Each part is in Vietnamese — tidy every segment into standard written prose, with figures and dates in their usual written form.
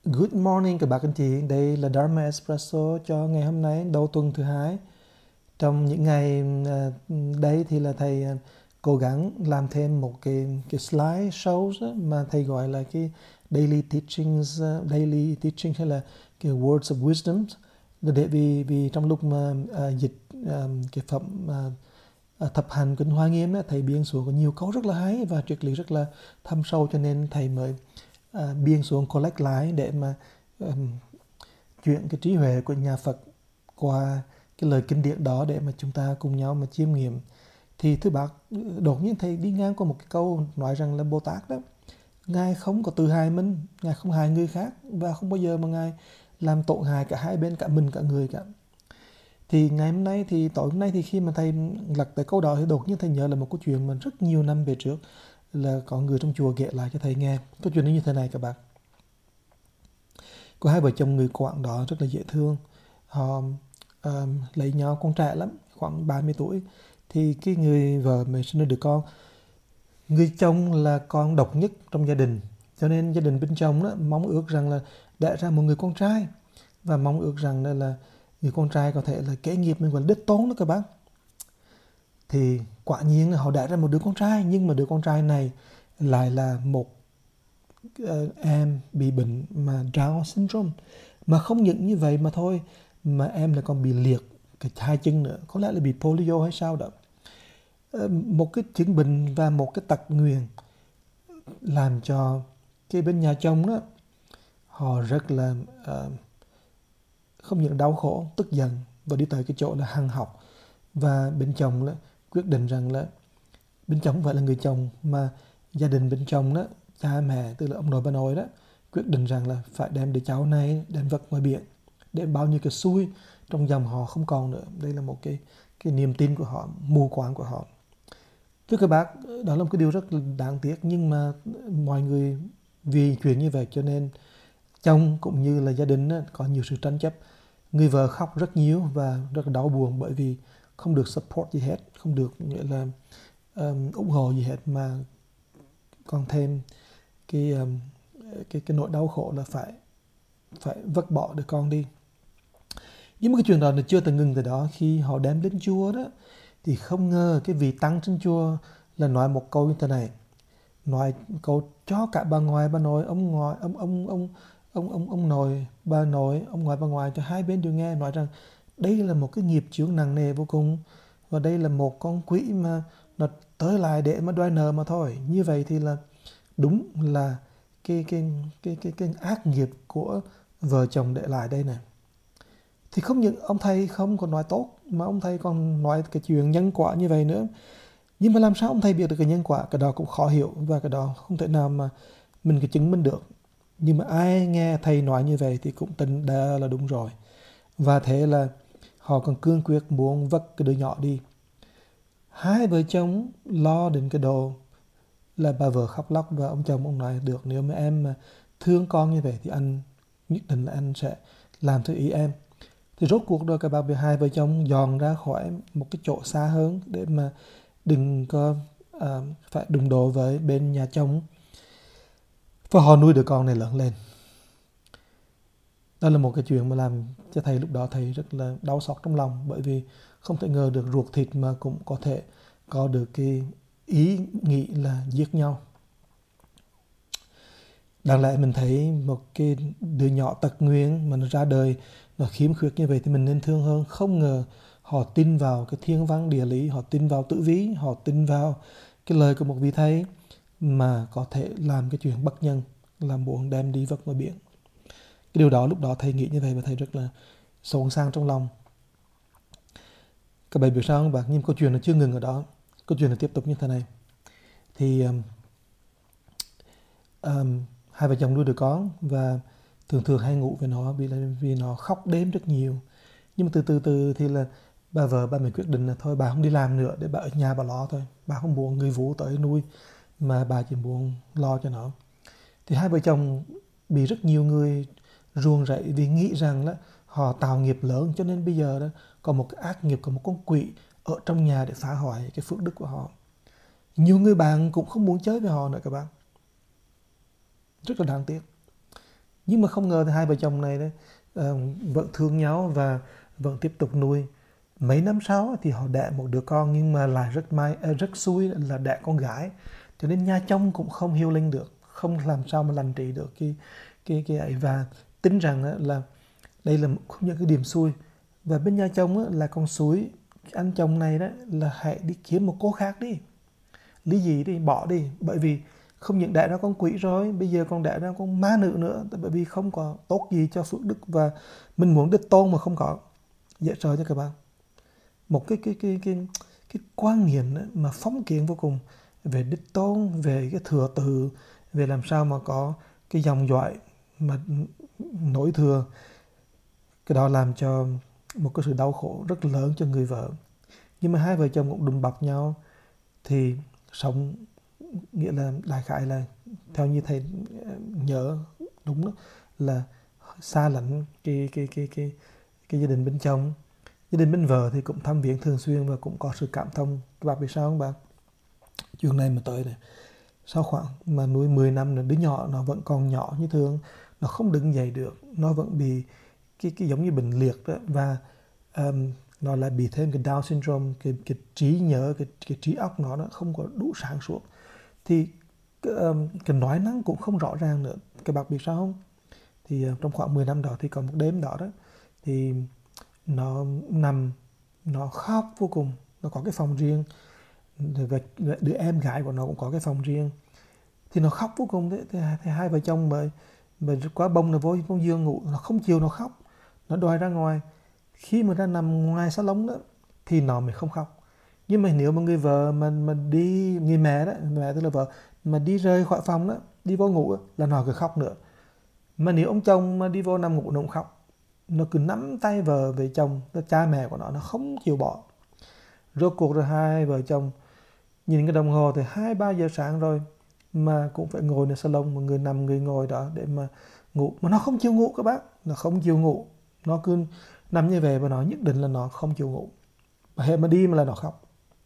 Good morning các bạn anh chị, đây là Dharma Espresso cho ngày hôm nay, đầu tuần thứ hai. Trong những ngày đây thì là thầy cố gắng làm thêm một cái slide show đó, mà thầy gọi là cái daily teachings, daily teaching hay là cái words of wisdom. Để vì trong lúc mà dịch cái phẩm thập hành kinh Hoa Nghiêm á, thầy biên xuống có nhiều câu rất là hay và triết lý rất là thâm sâu, cho nên thầy mới biên xuống collect lại để mà chuyển cái trí huệ của nhà Phật qua cái lời kinh điển đó để mà chúng ta cùng nhau mà chiêm nghiệm. Thì thưa bác, đột nhiên thầy đi ngang qua một cái câu nói rằng là Bồ Tát đó, Ngài không có tự hại mình, Ngài không hại người khác và không bao giờ mà Ngài làm tổn hại cả hai bên, cả mình cả người cả. Thì ngày hôm nay thì tối hôm nay thì khi mà thầy lật tới câu đó thì đột nhiên thầy nhớ là một câu chuyện mà rất nhiều năm về trước là có người trong chùa kể lại cho thầy nghe. Câu chuyện nó như thế này các bạn. Có hai vợ chồng người Quảng đó rất là dễ thương. Họ lấy nhau con trẻ lắm, khoảng 30 tuổi. Thì cái người vợ mới sinh được con. Người chồng là con độc nhất trong gia đình. Cho nên gia đình bên chồng đó mong ước rằng là đẻ ra một người con trai. Và mong ước rằng là người con trai có thể là kế nghiệp mình, gọi là đích tôn đó các bác. Thì quả nhiên là họ đẻ ra một đứa con trai, nhưng mà đứa con trai này lại là một em bị bệnh mà Down syndrome. Mà không những như vậy mà thôi, mà em lại còn bị liệt cái hai chân nữa, có lẽ là bị polio hay sao đó. Một cái chứng bệnh và một cái tật nguyền làm cho cái bên nhà chồng đó họ rất là không những đau khổ, tức giận và đi tới cái chỗ là hằn học. Và bên chồng đó quyết định rằng là bên chồng không phải là người chồng, mà gia đình bên chồng đó, cha mẹ tức là ông nội bà nội đó, quyết định rằng là phải đem đứa cháu này đem vật ngoài biển để bao nhiêu cái xui trong dòng họ không còn nữa. Đây là một cái niềm tin của họ, mù quáng của họ. Thưa các bác, đó là một cái điều rất là đáng tiếc, nhưng mà mọi người vì chuyện như vậy cho nên chồng cũng như là gia đình đó, có nhiều sự tranh chấp. Người vợ khóc rất nhiều và rất là đau buồn bởi vì không được support gì hết, không được nghĩa là ủng hộ gì hết, mà còn thêm cái cái nỗi đau khổ là phải vứt bỏ đứa con đi. Nhưng mà cái chuyện đó là chưa từng ngừng từ đó. Khi họ đem đến chùa đó thì không ngờ cái vị tăng trên chùa là nói một câu như thế này, nói câu cho cả bà ngoại bà nội, ông ngoại ông nội bà nội, ông ngoại bà ngoại, cho hai bên đều nghe, nói rằng đây là một cái nghiệp chướng nặng nề vô cùng, và đây là một con quỷ mà nó tới lại để mà đòi nợ mà thôi. Như vậy thì là đúng là cái ác nghiệp của vợ chồng để lại đây nè. Thì không những ông thầy không còn nói tốt, mà ông thầy còn nói cái chuyện nhân quả như vậy nữa. Nhưng mà làm sao ông thầy biết được cái nhân quả? Cái đó cũng khó hiểu, và cái đó không thể nào mà mình cái chứng minh được. Nhưng mà ai nghe thầy nói như vậy thì cũng tin đã là đúng rồi. Và thế là họ còn cương quyết muốn vứt cái đứa nhỏ đi. Hai vợ chồng lo đến cái đồ là bà vợ khóc lóc, và ông chồng ông nói được, nếu mà em mà thương con như vậy thì anh nhất định là anh sẽ làm theo ý em. Thì rốt cuộc rồi các bà hai vợ chồng dọn ra khỏi một cái chỗ xa hơn để mà đừng có phải đụng độ với bên nhà chồng. Và họ nuôi đứa con này lớn lên. Đó là một cái chuyện mà làm cho thầy lúc đó thầy rất là đau xót trong lòng, bởi vì không thể ngờ được ruột thịt mà cũng có thể có được cái ý nghĩ là giết nhau. Đáng lẽ mình thấy một cái đứa nhỏ tật nguyền mà nó ra đời, nó khiếm khuyết như vậy thì mình nên thương hơn. Không ngờ họ tin vào cái thiên văn địa lý, họ tin vào tử vi, họ tin vào cái lời của một vị thầy mà có thể làm cái chuyện bất nhân là muốn đem đi vứt ngoài biển. Cái điều đó lúc đó thầy nghĩ như vậy và thầy rất là xốn sang trong lòng. Các bạn biết sao không bạn? Nhưng câu chuyện nó chưa ngừng ở đó. Câu chuyện nó tiếp tục như thế này. Thì hai vợ chồng nuôi đứa con và thường thường hay ngủ với nó vì nó khóc đêm rất nhiều. Nhưng mà từ từ thì là bà vợ bà mình quyết định là thôi bà không đi làm nữa, để bà ở nhà bà lo thôi. Bà không muốn người vũ tới nuôi, mà bà chỉ muốn lo cho nó. Thì hai vợ chồng bị rất nhiều người ruồng rẫy vì nghĩ rằng là họ tạo nghiệp lớn, cho nên bây giờ đó có một cái ác nghiệp, có một con quỷ ở trong nhà để phá hoại cái phước đức của họ. Nhiều người bạn cũng không muốn chơi với họ nữa các bạn. Rất là đáng tiếc. Nhưng mà không ngờ thì hai vợ chồng này đấy vẫn thương nhau và vẫn tiếp tục nuôi. Mấy năm sau thì họ đẻ một đứa con, nhưng mà lại rất xui là đẻ con gái, cho nên nhà chồng cũng không healing được, không làm sao mà lành trị được cái ấy, và tin rằng là đây là không những cái điểm xui. Và bên nhà chồng là con suối anh chồng này đó là hãy đi kiếm một cô khác đi, lý gì đi, bỏ đi, bởi vì không những đẻ ra con quỷ rồi, bây giờ còn đẻ ra con ma nữ nữa, bởi vì không có tốt gì cho phước đức, và mình muốn đích tôn mà không có. Dễ sợ cho các bạn, một cái quan niệm mà phong kiến vô cùng về đích tôn, về cái thừa tự, về làm sao mà có cái dòng dõi mà nối thừa. Cái đó làm cho một cái sự đau khổ rất lớn cho người vợ. Nhưng mà hai vợ chồng cũng đùm bọc nhau thì sống, nghĩa là đại khái là theo như thầy nhớ đúng đó, là xa lánh cái gia đình bên chồng. Gia đình bên vợ thì cũng thăm viếng thường xuyên và cũng có sự cảm thông. Các bạn biết sao không bạn? Chuyện này mà tới này, sau khoảng mà nuôi 10 năm nữa, đứa nhỏ nó vẫn còn nhỏ như thường, nó không đứng dậy được, nó vẫn bị cái giống như bệnh liệt đó, và nó lại bị thêm cái Down syndrome, cái trí nhớ, cái trí óc nó không có đủ sáng suốt, thì cái nói năng cũng không rõ ràng nữa. Các bạn biết sao không? Thì trong khoảng 10 năm đó thì có một đêm đó thì nó nằm, nó khóc vô cùng. Nó có cái phòng riêng, và đứa em gái của nó cũng có cái phòng riêng, thì nó khóc vô cùng đấy. Thì hai vợ chồng mà quá bông là vô giường ngủ, nó không chịu, nó khóc, nó đòi ra ngoài. Khi mà ra nằm ngoài salon đó thì nó mới không khóc. Nhưng mà nếu mà người vợ mà đi, người mẹ đó, mẹ tức là vợ, mà đi rời khỏi phòng đó, đi vô ngủ đó, là nó cứ khóc nữa. Mà nếu ông chồng mà đi vô nằm ngủ nó cũng khóc, nó cứ nắm tay vợ về chồng, cha mẹ của nó không chịu bỏ. Rốt cuộc rồi hai vợ chồng nhìn cái đồng hồ thì 2-3 giờ sáng rồi, mà cũng phải ngồiในsalon, mà người nằm người ngồi đó để mà ngủ, mà nó không chịu ngủ các bác, nó không chịu ngủ, nó cứ nằm như vậy, và nó nhất định là nó không chịu ngủ, và hệ mà đi mà là nó khóc.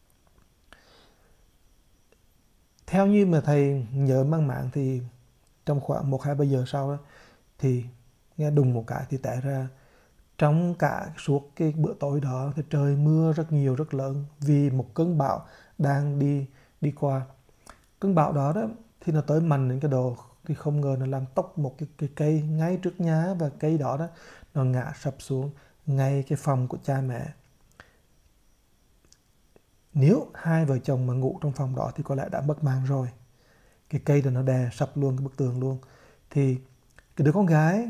Theo như mà thầy nhớ mang mạng thì trong khoảng 1-2-3 giờ sau đó thì nghe đùng một cái thì té ra. Trong cả suốt cái bữa tối đó thì trời mưa rất nhiều, rất lớn, vì một cơn bão đang đi qua. Cơn bão đó thì nó tới mạnh đến cái độ thì không ngờ nó làm tốc một cái cây ngay trước nhà, và cây đó nó ngã sập xuống ngay cái phòng của cha mẹ. Nếu hai vợ chồng mà ngủ trong phòng đó thì có lẽ đã mất mạng rồi. Cái cây đó nó đè sập luôn cái bức tường luôn. Thì cái đứa con gái,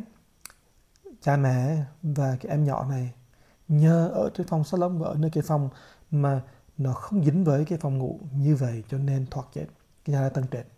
cha mẹ và cái em nhỏ này nhờ ở trên phòng salon và ở nơi cái phòng mà nó không dính với cái phòng ngủ như vậy, cho nên thoát chết. Cái nhà là tầng trệt.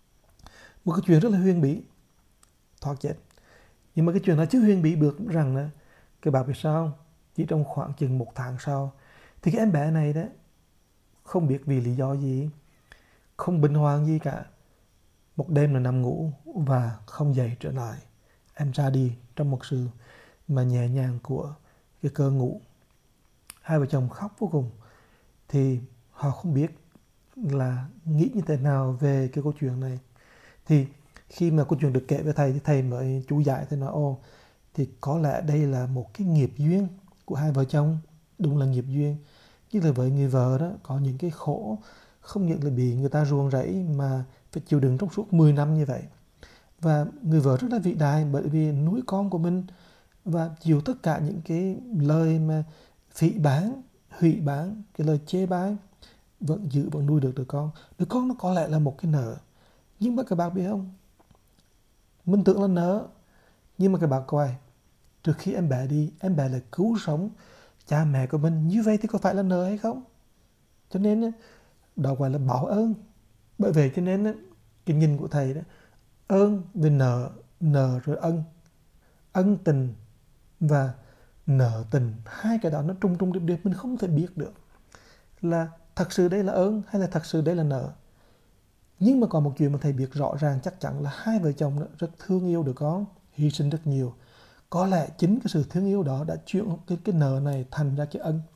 Một cái chuyện rất là huyền bí, thoát chết. Nhưng mà cái chuyện đó chứ huyền bí được rằng đó, các bạn biết sao không? Chỉ trong khoảng chừng 1 tháng sau thì cái em bé này đó, không biết vì lý do gì, không bình hoàng gì cả, một đêm là nằm ngủ và không dậy trở lại. Em ra đi trong một sự mà nhẹ nhàng của cái cơn ngủ. Hai vợ chồng khóc vô cùng. Thì họ không biết là nghĩ như thế nào về cái câu chuyện này. Thì khi mà câu chuyện được kể với thầy thì thầy mới chú giải, thầy nói thì có lẽ đây là một cái nghiệp duyên của hai vợ chồng. Đúng là nghiệp duyên. Chứ là với người vợ đó có những cái khổ, không những là bị người ta ruồng rẫy mà phải chịu đựng trong suốt 10 năm như vậy. Và người vợ rất là vĩ đại, bởi vì nuôi con của mình và chịu tất cả những cái lời mà phỉ báng, hủy báng, cái lời chê bai, vẫn giữ, vẫn nuôi được đứa con. Đứa con nó có lẽ là một cái nợ, nhưng mà các bạn biết không, mình tưởng là nợ, nhưng mà các bạn coi, trước khi em bé đi, em bé lại cứu sống cha mẹ của mình, như vậy thì có phải là nợ hay không? Cho nên đó gọi là báo ơn. Bởi vậy cho nên cái nhìn của thầy đó, ơn về nợ, nợ rồi ân tình và nợ tình, hai cái đó nó trùng trùng điệp điệp, mình không thể biết được là thật sự đây là ơn hay là thật sự đây là nợ. Nhưng mà còn một chuyện mà thầy biết rõ ràng chắc chắn là hai vợ chồng rất thương yêu đứa con, hy sinh rất nhiều. Có lẽ chính cái sự thương yêu đó đã chuyển cái nợ này thành ra cái ân.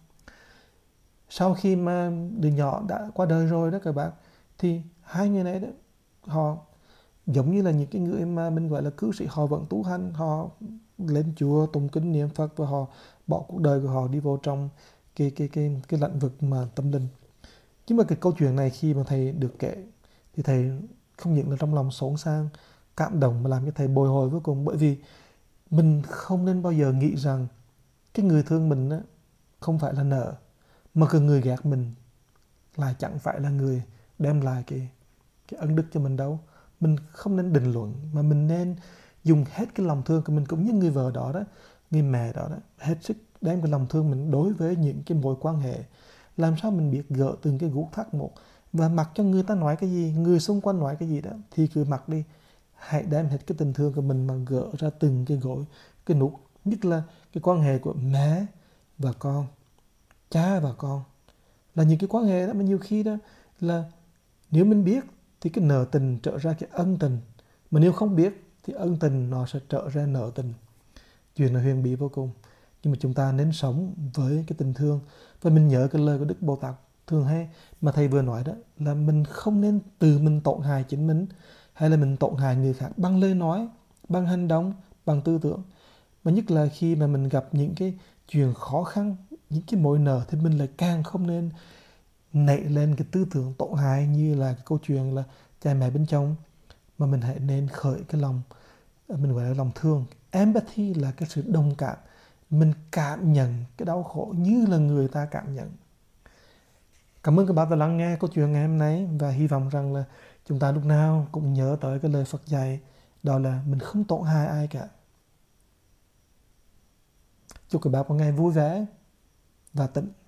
Sau khi mà đứa nhỏ đã qua đời rồi đó các bạn, thì hai người này đó, họ Giống như là những cái người mà mình gọi là cư sĩ, họ vẫn tu hành, họ lên chùa tụng kinh niệm Phật và họ bỏ cuộc đời của họ đi vào trong cái lĩnh vực mà tâm linh. Nhưng mà cái câu chuyện này khi mà thầy được kể thì thầy không những là trong lòng xốn sang, cảm động, mà làm cho thầy bồi hồi vô cùng. Bởi vì mình không nên bao giờ nghĩ rằng cái người thương mình á, không phải là nợ, mà cái người ghét mình lại chẳng phải là người đem lại cái ân đức cho mình đâu. Mình không nên định luận, mà mình nên dùng hết cái lòng thương của mình, cũng như người vợ đó đó, người mẹ đó đó, hết sức đem cái lòng thương mình đối với những cái mối quan hệ. Làm sao mình biết gỡ từng cái gút thắt một, và mặc cho người ta nói cái gì, người xung quanh nói cái gì đó thì cứ mặc đi. Hãy đem hết cái tình thương của mình mà gỡ ra từng cái gối, cái nút. Nhất là cái quan hệ của mẹ và con, cha và con, là những cái quan hệ đó mà nhiều khi đó là nếu mình biết thì cái nợ tình trở ra cái ân tình, mà nếu không biết thì ân tình nó sẽ trở ra nợ tình. Chuyện là huyền bí vô cùng, nhưng mà chúng ta nên sống với cái tình thương. Và mình nhớ cái lời của Đức Bồ Tát thường hay mà thầy vừa nói đó, là mình không nên tự mình tổn hại chính mình, hay là mình tổn hại người khác bằng lời nói, bằng hành động, bằng tư tưởng. Mà nhất là khi mà mình gặp những cái chuyện khó khăn, những cái mối nợ, thì mình lại càng không nên nảy lên cái tư tưởng tổn hại như là cái câu chuyện là cha mẹ bên chồng, mà mình hãy nên khởi cái lòng, mình gọi là lòng thương. Empathy là cái sự đồng cảm, mình cảm nhận cái đau khổ như là người ta cảm nhận. Cảm ơn các bạn đã lắng nghe câu chuyện ngày hôm nay, và hy vọng rằng là chúng ta lúc nào cũng nhớ tới cái lời Phật dạy, đó là mình không tổn hại ai cả. Chúc các bạn có ngày vui vẻ và tĩnh.